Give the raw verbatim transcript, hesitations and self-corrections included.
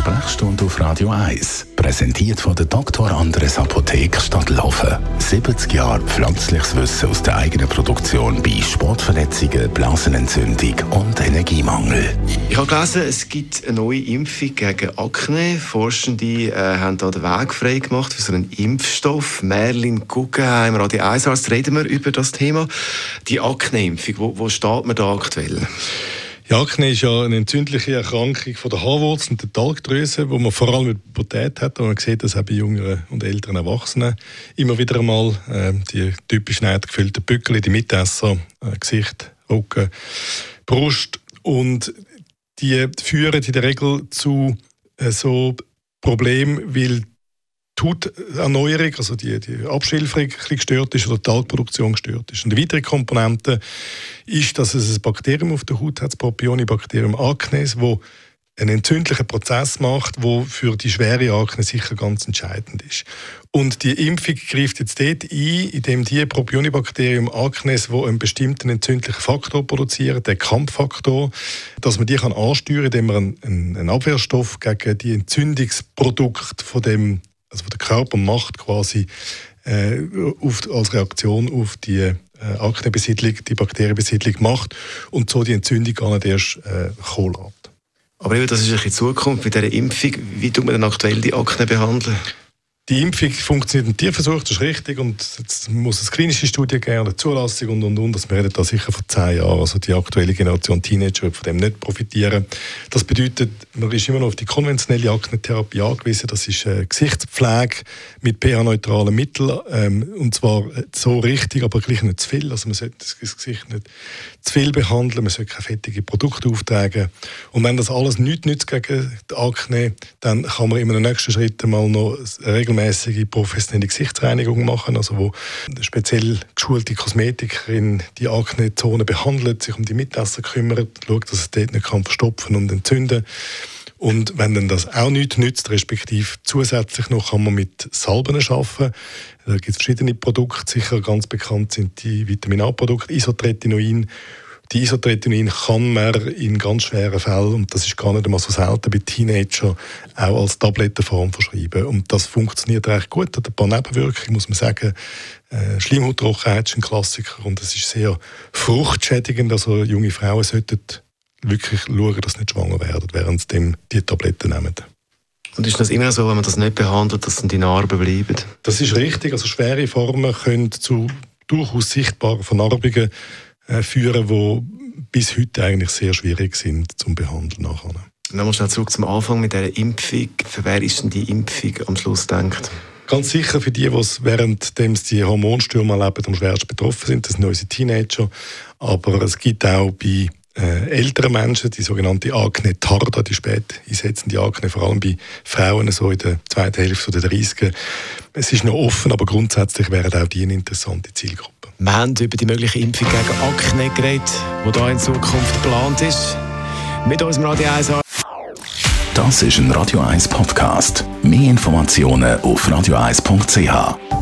Sprechstunde auf Radio eins. Präsentiert von der Doktor Andres Apotheke Stadtlaufen. siebzig Jahre pflanzliches Wissen aus der eigenen Produktion bei Sportverletzungen, Blasenentzündung und Energiemangel. Ich habe gelesen, es gibt eine neue Impfung gegen Akne. Forschende äh, haben da den Weg frei gemacht für so einen Impfstoff. Merlin Guggenheim, Radio eins Arzt, reden wir über das Thema. Die Akne-Impfung, wo, wo steht man da aktuell? Ja, Akne ist ja eine entzündliche Erkrankung von der Haarwurzel und der Talgdrüse, wo man vor allem mit der Pubertät hat. Und man sieht das auch bei jüngeren und älteren Erwachsenen immer wieder einmal. Äh, die typisch neidgefüllten Bückel, die Mitesser, äh, Gesicht, Rücken, Brust. Und die führen in der Regel zu äh, so Problemen, weil die Hauterneuerung, also die, die Abschilferung, ein bisschen gestört ist oder die Talgproduktion gestört ist. Und eine weitere Komponente ist, dass es ein Bakterium auf der Haut hat, das Propionibacterium acnes, das einen entzündlichen Prozess macht, der für die schwere Akne sicher ganz entscheidend ist. Und die Impfung greift jetzt dort ein, indem die Propionibacterium acnes, die einen bestimmten entzündlichen Faktor produzieren, den Kampffaktor, dass man die kann ansteuern, indem man einen, einen Abwehrstoff gegen die Entzündungsprodukte von dem, also der Körper macht quasi äh, auf, als Reaktion auf die äh, Aknebesiedlung, die Bakterienbesiedlung macht und so die Entzündung gar nicht erst äh, kommen lässt. Aber eben, das ist in Zukunft mit dieser Impfung. Wie tut man denn aktuell die Akne behandeln? Die Impfung funktioniert im Tierversuch, das ist richtig. Und jetzt muss es klinische Studien geben, eine Zulassung und, und, und. Das wir reden da sicher vor zehn Jahren. Also die aktuelle Generation Teenager wird von dem nicht profitieren. Das bedeutet, man ist immer noch auf die konventionelle Aknetherapie angewiesen. Das ist äh, Gesichtspflege mit pH-neutralen Mitteln. Ähm, und zwar so richtig, aber gleich nicht zu viel. Also man sollte das Gesicht nicht zu viel behandeln. Man sollte keine fettigen Produkte auftragen. Und wenn das alles nichts nützt gegen die Akne, dann kann man in einem nächsten Schritt mal noch regelmäßige professionelle Gesichtsreinigung machen, also wo eine speziell geschulte Kosmetikerin die Akne-Zone behandelt, sich um die Mitesser kümmert, schaut, dass es dort nicht kann verstopfen und entzünden. Und wenn dann das auch nichts nützt, respektive zusätzlich noch kann man mit Salben arbeiten. Da gibt es verschiedene Produkte, sicher ganz bekannt sind die Vitamin A-Produkte, Isotretinoin. Die Isotretinoin kann man in ganz schweren Fällen, und das ist gar nicht einmal so selten bei Teenagern, auch als Tablettenform verschreiben. Und das funktioniert recht gut. Hat ein paar Nebenwirkungen, muss man sagen. Äh, Schleimhauttrockenheit ist ein Klassiker und es ist sehr fruchtschädigend. Also junge Frauen sollten wirklich schauen, dass sie nicht schwanger werden, während sie dem die Tabletten nehmen. Und ist das immer so, wenn man das nicht behandelt, dass dann die Narben bleiben? Das ist richtig. Also schwere Formen können zu durchaus sichtbaren Vernarbungen führen, die bis heute eigentlich sehr schwierig sind zum Behandeln nachher. Nochmal schnell zurück zum Anfang mit dieser Impfung. Für wer ist denn die Impfung am Schluss gedacht? Ganz sicher für die, die während sie die Hormonstürme erleben, am schwersten betroffen sind. Das sind unsere Teenager. Aber es gibt auch bei äh, älteren Menschen die sogenannte Akne tarda, die spät einsetzende Akne, vor allem bei Frauen so in der zweiten Hälfte der dreißiger. Es ist noch offen, aber grundsätzlich wären auch die eine interessante Zielgruppe. Wir haben über die mögliche Impfung gegen Akne geredet, die hier in Zukunft geplant ist. Mit unserem Radio eins. Das ist ein Radio eins Podcast. Mehr Informationen auf radio eins punkt c h.